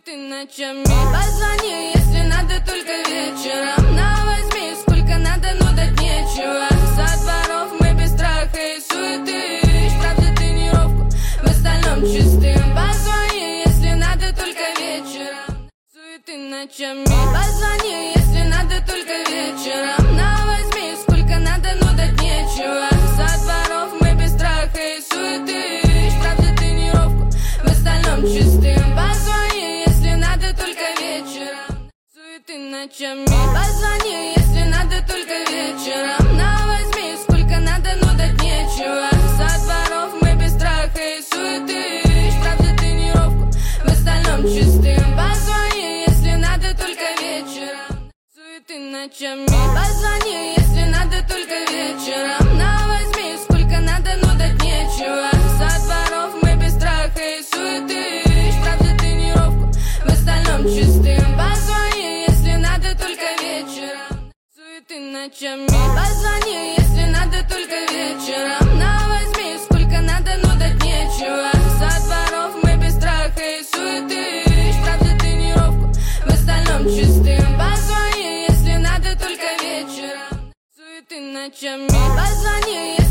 Суеты ночами, позвони, если надо, только вечером. Возьми, сколько надо, но дать нечего. Со дворов мы без страха и суеты. Штраф за тренировку, в остальном чистым. Позвони, если надо, только вечером. Суеты ночами, позвони, если надо, только вечером. Возьми, сколько надо, но дать нечего. Со дворов мы без страха и суеты. Штраф за тренировку, в остальном чистым. Позвони, если надо, только вечером. Суеты ночами, позвони, если надо, только вечером. Возьми, сколько надо, но дать нечего. Со дворов мы без страха и суеты. Штраф за тренировку, в остальном чистым. Позвони, если надо, только вечером. Суеты ночами, позвони, если надо, только вечером. Возьми, сколько надо, но дать нечего. Со дворов мы без страха и суеты. Штраф за тренировку, в остальном чистым. Позвони, если надо, только вечером. Суеты ночами, позвони, если надо, только вечером. Возьми, сколько надо, но дать нечего. Со дворов мы без страха и суеты. Штраф за тренировку, в остальном чистым. Позвони, если надо, только вечером. Суеты ночами, позвони.